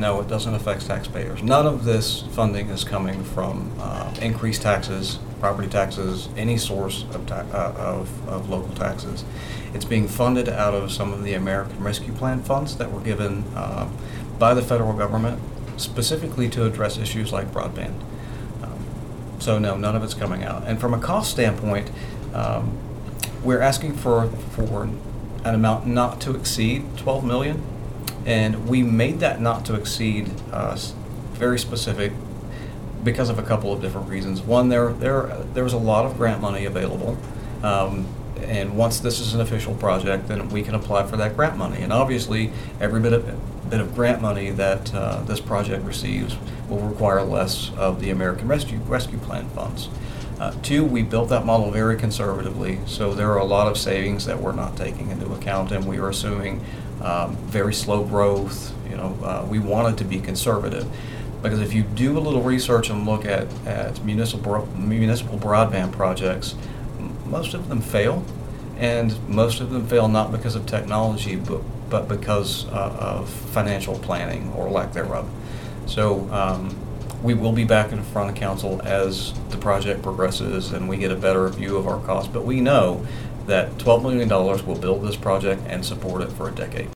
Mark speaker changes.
Speaker 1: no, it doesn't affect taxpayers. None of this funding is coming from increased taxes, property taxes, any source of local taxes. It's being funded out of some of the American Rescue Plan funds that were given by the federal government specifically to address issues like broadband. So no, none of it's coming out. And from a cost standpoint, we're asking for an amount not to exceed $12 million, and we made that not to exceed very specific because of a couple of different reasons. One, there was a lot of grant money available, and once this is an official project, then we can apply for that grant money. And obviously, every bit of grant money that this project receives will require less of the American Rescue Plan funds. Two, we built that model very conservatively, so there are a lot of savings that we're not taking into account, and we are assuming very slow growth. We wanted to be conservative, because if you do a little research and look at municipal broadband projects, most of them fail, and most of them fail not because of technology, but because of financial planning or lack thereof. So we will be back in front of council as the project progresses and we get a better view of our costs. But we know that $12 million will build this project and support it for a decade.